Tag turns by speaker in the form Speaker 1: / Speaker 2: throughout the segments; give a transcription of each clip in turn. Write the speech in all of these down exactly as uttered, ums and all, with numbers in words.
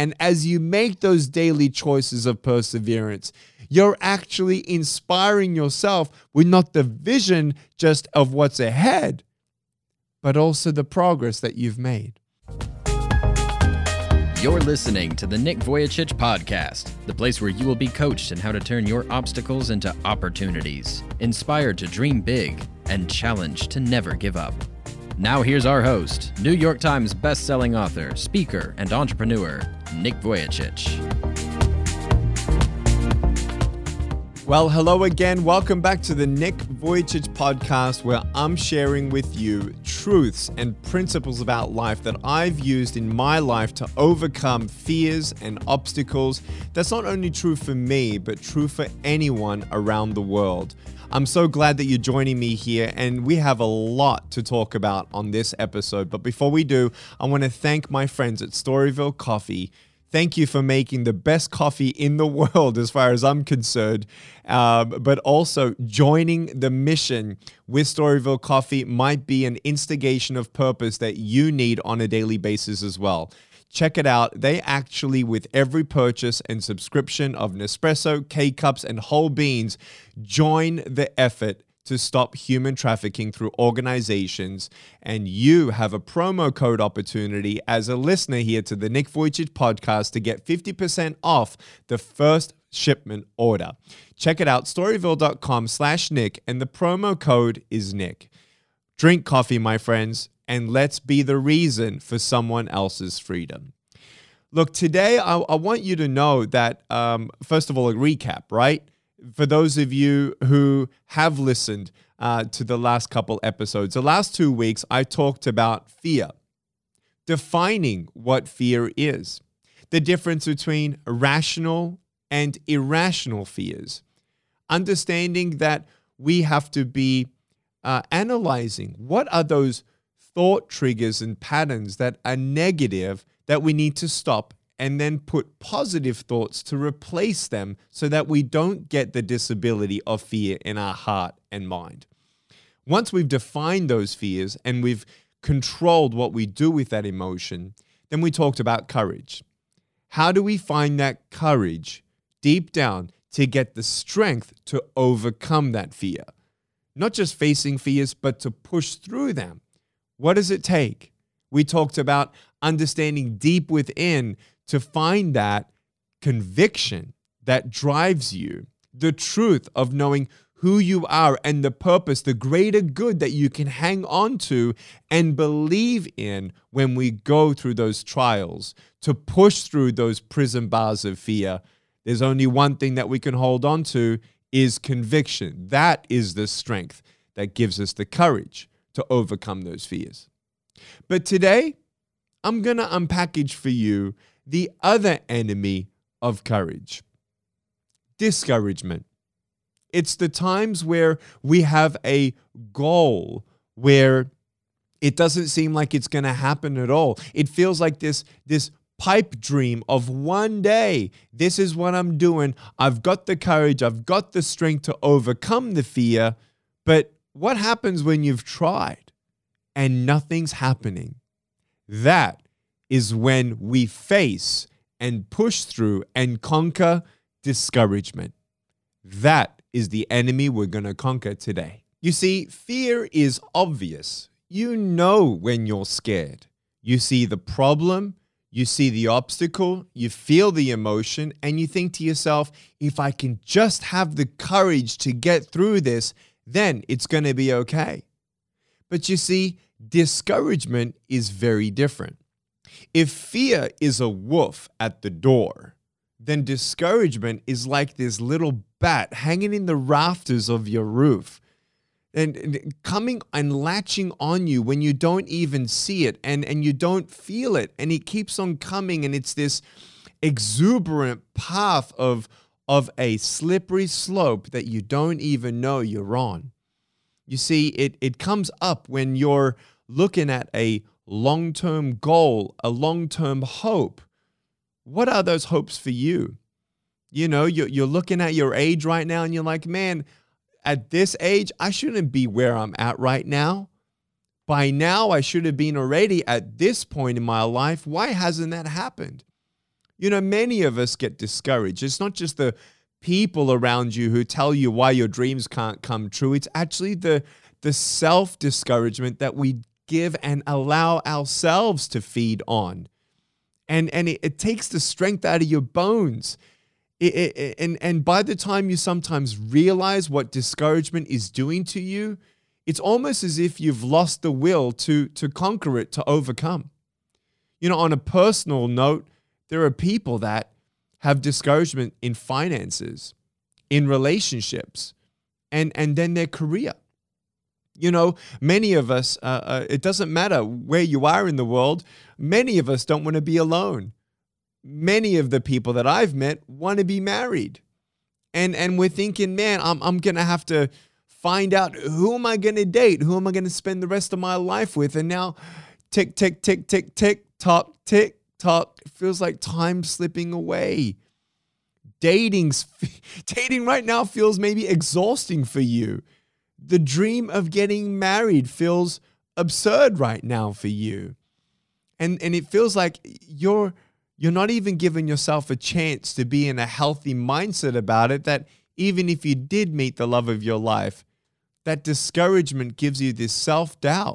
Speaker 1: And as you make those daily choices of perseverance, you're actually inspiring yourself with not the vision just of what's ahead, but also the progress that you've made.
Speaker 2: You're listening to the Nick Vujicic Podcast, the place where you will be coached in how to turn your obstacles into opportunities, inspired to dream big, and challenged to never give up. Now here's our host, New York Times best-selling author, speaker, and entrepreneur, Nick Vujicic.
Speaker 1: Well, hello again. Welcome back to the Nick Vujicic Podcast, where I'm sharing with you truths and principles about life that I've used in my life to overcome fears and obstacles. That's not only true for me, but true for anyone around the world. I'm so glad that you're joining me here, and we have a lot to talk about on this episode. But before we do, I want to thank my friends at Storyville Coffee. Thank you for making the best coffee in the world as far as I'm concerned, um, but also joining the mission with Storyville Coffee might be an instigation of purpose that you need on a daily basis as well. Check it out. They actually, with every purchase and subscription of Nespresso, K-Cups, and whole beans, join the effort to stop human trafficking through organizations. And you have a promo code opportunity as a listener here to the Nick Vujicic Podcast to get fifty percent off the first shipment order. Check it out, storyville.com slash Nick, and the promo code is Nick. Drink coffee, my friends, and let's be the reason for someone else's freedom. Look, today I, I want you to know that, um, first of all, a recap, right? For those of you who have listened uh, to the last couple episodes, the last two weeks, I talked about fear, defining what fear is, the difference between rational and irrational fears, understanding that we have to be uh, analyzing what are those thought triggers and patterns that are negative that we need to stop, and then put positive thoughts to replace them so that we don't get the disability of fear in our heart and mind. Once we've defined those fears and we've controlled what we do with that emotion, then we talked about courage. How do we find that courage deep down to get the strength to overcome that fear? Not just facing fears, but to push through them. What does it take? We talked about understanding deep within to find that conviction that drives you, the truth of knowing who you are and the purpose, the greater good that you can hang on to and believe in when we go through those trials, to push through those prison bars of fear. There's only one thing that we can hold on to is conviction. That is the strength that gives us the courage to overcome those fears. But today, I'm going to unpackage for you the other enemy of courage, discouragement. It's the times where we have a goal where it doesn't seem like it's going to happen at all. It feels like this, this pipe dream of one day, this is what I'm doing. I've got the courage. I've got the strength to overcome the fear. But what happens when you've tried and nothing's happening? That is when we face and push through and conquer discouragement. That is the enemy we're going to conquer today. You see, fear is obvious. You know when you're scared. You see the problem, you see the obstacle, you feel the emotion, and you think to yourself, if I can just have the courage to get through this, then it's going to be okay. But you see, discouragement is very different. If fear is a wolf at the door, then discouragement is like this little bat hanging in the rafters of your roof and, and coming and latching on you when you don't even see it and, and you don't feel it. And it keeps on coming, and it's this exuberant path of, of a slippery slope that you don't even know you're on. You see, it, it comes up when you're looking at a long-term goal, a long-term hope. What are those hopes for you? You know, you're, you're looking at your age right now and you're like, man, at this age, I shouldn't be where I'm at right now. By now, I should have been already at this point in my life. Why hasn't that happened? You know, many of us get discouraged. It's not just the people around you who tell you why your dreams can't come true. It's actually the, the self-discouragement that we give and allow ourselves to feed on. And, and it, it takes the strength out of your bones. It, it, and, and by the time you sometimes realize what discouragement is doing to you, it's almost as if you've lost the will to, to conquer it, to overcome. You know, on a personal note, there are people that have discouragement in finances, in relationships, and, and then their career. You know, many of us, uh, uh, it doesn't matter where you are in the world, many of us don't want to be alone. Many of the people that I've met want to be married. And, and we're thinking, man, I'm, I'm going to have to find out who am I going to date? Who am I going to spend the rest of my life with? And now tick, tick, tick, tick, tick, tock, tick, tock. It feels like time slipping away. Dating's, dating right now feels maybe exhausting for you. The dream of getting married feels absurd right now for you. And, and it feels like you're, you're not even giving yourself a chance to be in a healthy mindset about it, that even if you did meet the love of your life, that discouragement gives you this self-doubt.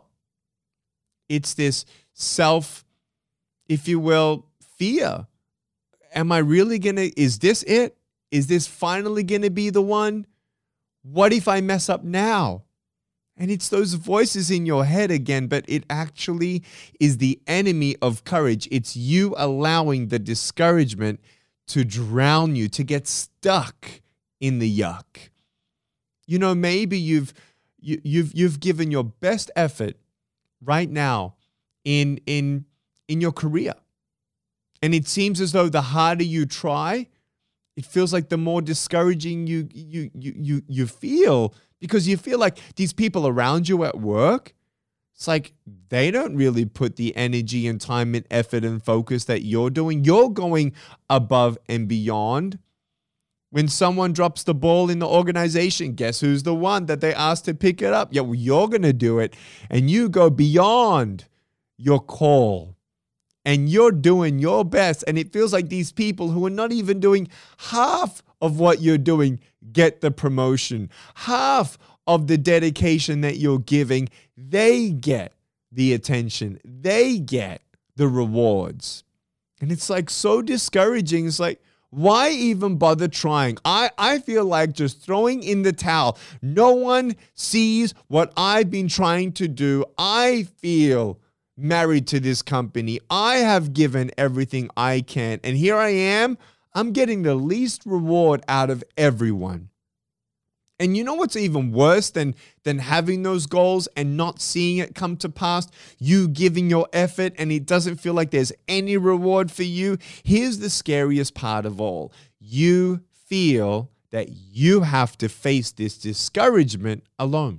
Speaker 1: It's this self, if you will, fear. Am I really going to, is this it? Is this finally going to be the one? What if I mess up now? And it's those voices in your head again, but it actually is the enemy of courage. It's you allowing the discouragement to drown you, to get stuck in the yuck. You know, maybe you've you, you've you've given your best effort right now in in in your career. And it seems as though the harder you try, it feels like the more discouraging you you you you you feel, because you feel like these people around you at work, it's like they don't really put the energy and time and effort and focus that you're doing. You're going above and beyond. When someone drops the ball in the organization, guess who's the one that they asked to pick it up? Yeah, well, you're going to do it. And you go beyond your call. And you're doing your best. And it feels like these people who are not even doing half of what you're doing get the promotion. Half of the dedication that you're giving, they get the attention. They get the rewards. And it's like so discouraging. It's like, why even bother trying? I, I feel like just throwing in the towel. No one sees what I've been trying to do. I feel married to this company. I have given everything I can. And here I am. I'm getting the least reward out of everyone. And you know what's even worse than, than having those goals and not seeing it come to pass? You giving your effort and it doesn't feel like there's any reward for you. Here's the scariest part of all. You feel that you have to face this discouragement alone.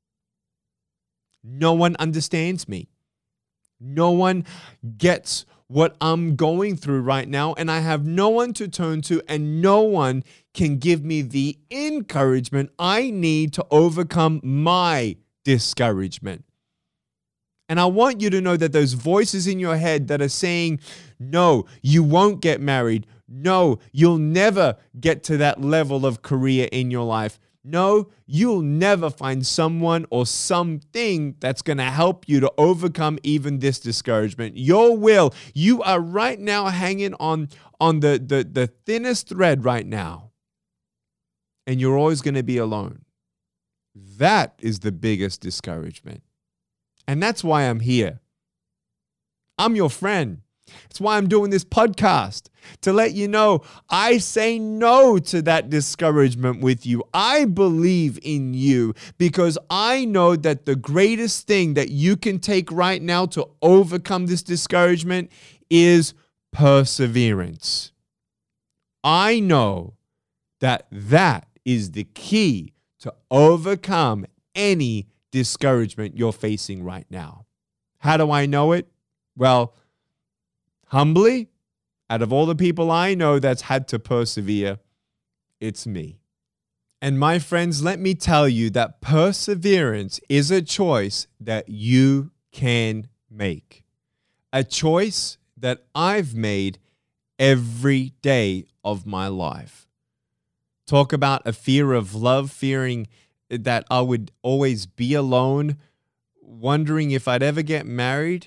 Speaker 1: No one understands me. No one gets what I'm going through right now, and I have no one to turn to, and no one can give me the encouragement I need to overcome my discouragement. And I want you to know that those voices in your head that are saying, no, you won't get married. No, you'll never get to that level of career in your life. No, you'll never find someone or something that's going to help you to overcome even this discouragement. Your will, you are right now hanging on, on the, the, the thinnest thread right now. And you're always going to be alone. That is the biggest discouragement. And that's why I'm here. I'm your friend. That's why I'm doing this podcast, to let you know I say no to that discouragement with you. I believe in you because I know that the greatest thing that you can take right now to overcome this discouragement is perseverance. I know that that is the key to overcome any discouragement you're facing right now. How do I know it? Well, humbly, out of all the people I know that's had to persevere, it's me. And my friends, let me tell you that perseverance is a choice that you can make. A choice that I've made every day of my life. Talk about a fear of love, fearing that I would always be alone, wondering if I'd ever get married.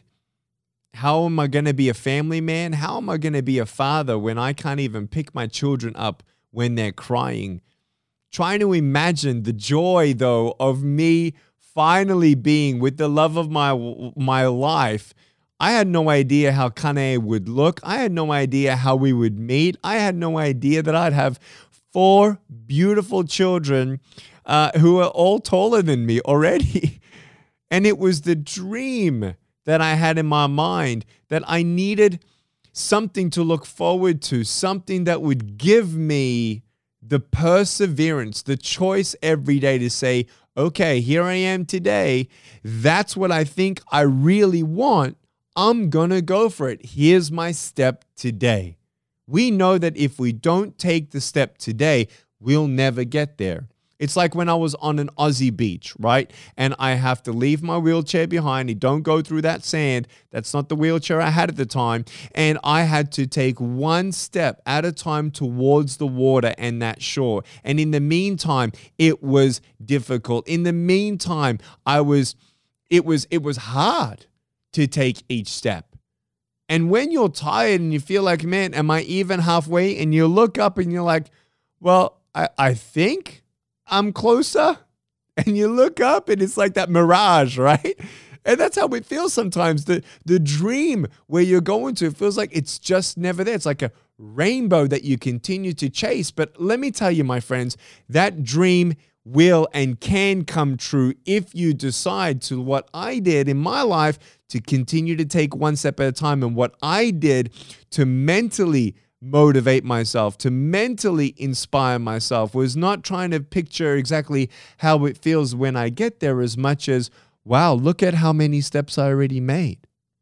Speaker 1: How am I going to be a family man? How am I going to be a father when I can't even pick my children up when they're crying? Trying to imagine the joy, though, of me finally being with the love of my my life. I had no idea how Kane would look. I had no idea how we would meet. I had no idea that I'd have four beautiful children uh, who are all taller than me already. And it was the dream that I had in my mind that I needed something to look forward to, something that would give me the perseverance, the choice every day to say, okay, here I am today. That's what I think I really want. I'm going to go for it. Here's my step today. We know that if we don't take the step today, we'll never get there. It's like when I was on an Aussie beach, right? And I have to leave my wheelchair behind. You don't go through that sand. That's not the wheelchair I had at the time. And I had to take one step at a time towards the water and that shore. And in the meantime, it was difficult. In the meantime, I was, it was, it was hard to take each step. And when you're tired and you feel like, man, am I even halfway? And you look up and you're like, well, I, I think I'm closer. And you look up and it's like that mirage, right? And that's how it feels sometimes. The, the dream where you're going to, it feels like it's just never there. It's like a rainbow that you continue to chase. But let me tell you, my friends, that dream will and can come true if you decide to, what I did in my life, to continue to take one step at a time. And what I did to mentally motivate myself, to mentally inspire myself, was not trying to picture exactly how it feels when I get there as much as, wow, look at how many steps I already made.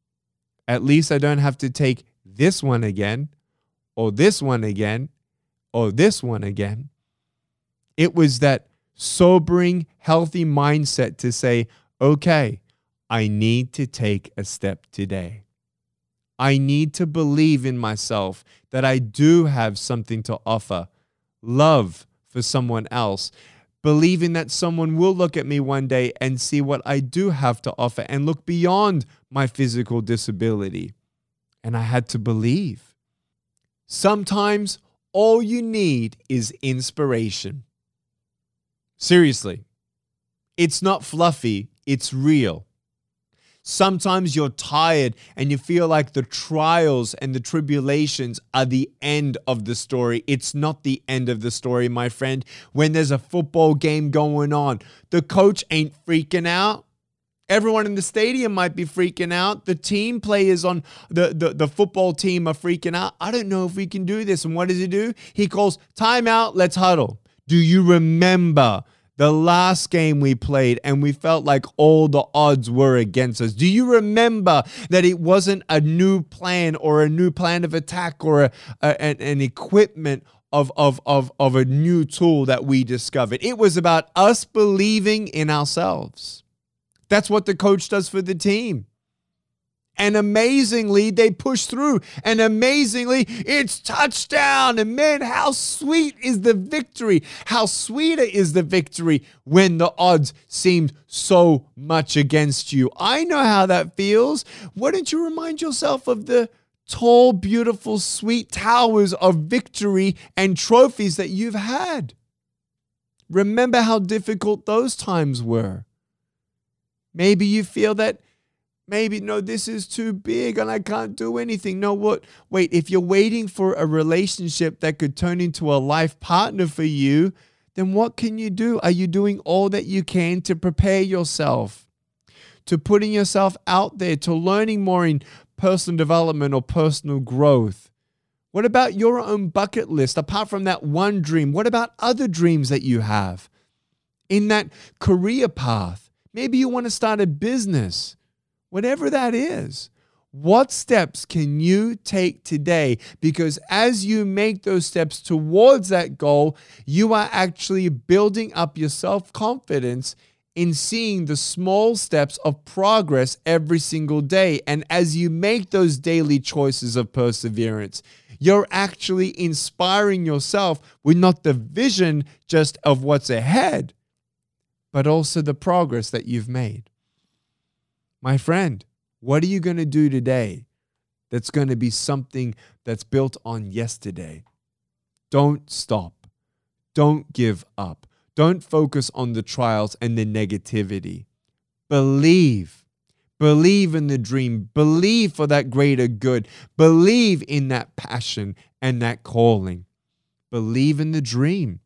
Speaker 1: At least I don't have to take this one again, or this one again, or this one again. It was that sobering, healthy mindset to say, okay, I need to take a step today. I need to believe in myself that I do have something to offer. Love for someone else. Believing that someone will look at me one day and see what I do have to offer and look beyond my physical disability. And I had to believe. Sometimes all you need is inspiration. Seriously. It's not fluffy, it's real. Sometimes you're tired and you feel like the trials and the tribulations are the end of the story. It's not the end of the story, my friend. When there's a football game going on, the coach ain't freaking out. Everyone in the stadium might be freaking out. The team players on the, the, the football team are freaking out. I don't know if we can do this. And what does he do? He calls timeout, let's huddle. Do you remember the last game we played and we felt like all the odds were against us? Do you remember that it wasn't a new plan or a new plan of attack or a, a, an, an equipment of, of, of, of a new tool that we discovered? It was about us believing in ourselves. That's what the coach does for the team. And amazingly, they push through. And amazingly, it's touchdown. And man, how sweet is the victory? How sweeter is the victory when the odds seemed so much against you? I know how that feels. Why don't you remind yourself of the tall, beautiful, sweet towers of victory and trophies that you've had? Remember how difficult those times were. Maybe you feel that maybe, no, this is too big and I can't do anything. No, what? Wait, if you're waiting for a relationship that could turn into a life partner for you, then what can you do? Are you doing all that you can to prepare yourself, to putting yourself out there, to learning more in personal development or personal growth? What about your own bucket list? Apart from that one dream, what about other dreams that you have in that career path? Maybe you want to start a business. Whatever that is, what steps can you take today? Because as you make those steps towards that goal, you are actually building up your self-confidence in seeing the small steps of progress every single day. And as you make those daily choices of perseverance, you're actually inspiring yourself with not the vision just of what's ahead, but also the progress that you've made. My friend, what are you going to do today that's going to be something that's built on yesterday? Don't stop. Don't give up. Don't focus on the trials and the negativity. Believe. Believe in the dream. Believe for that greater good. Believe in that passion and that calling. Believe in the dream.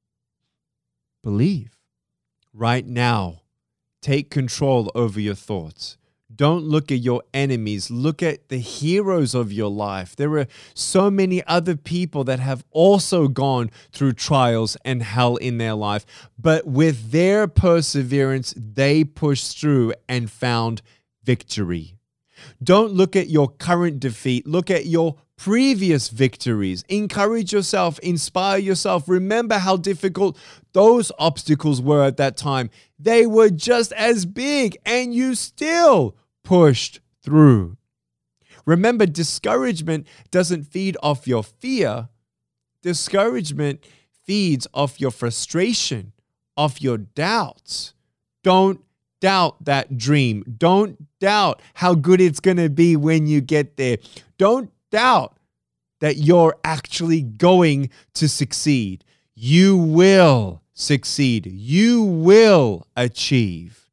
Speaker 1: Believe. Right now, take control over your thoughts. Don't look at your enemies. Look at the heroes of your life. There are so many other people that have also gone through trials and hell in their life, but with their perseverance, they pushed through and found victory. Don't look at your current defeat. Look at your previous victories. Encourage yourself, inspire yourself. Remember how difficult those obstacles were at that time. They were just as big, and you still pushed through. Remember, discouragement doesn't feed off your fear. Discouragement feeds off your frustration, off your doubts. Don't doubt that dream. Don't doubt how good it's going to be when you get there. Don't doubt that you're actually going to succeed. You will succeed. You will achieve,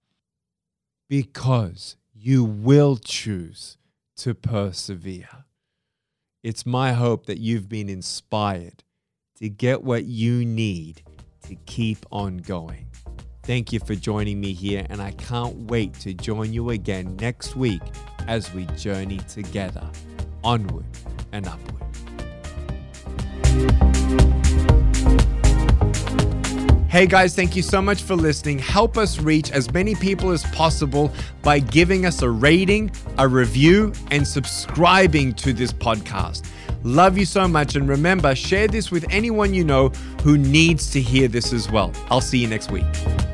Speaker 1: because you will choose to persevere. It's my hope that you've been inspired to get what you need to keep on going. Thank you for joining me here, and I can't wait to join you again next week as we journey together onward and upward. Hey guys, thank you so much for listening. Help us reach as many people as possible by giving us a rating, a review, and subscribing to this podcast. Love you so much, and remember, share this with anyone you know who needs to hear this as well. I'll see you next week.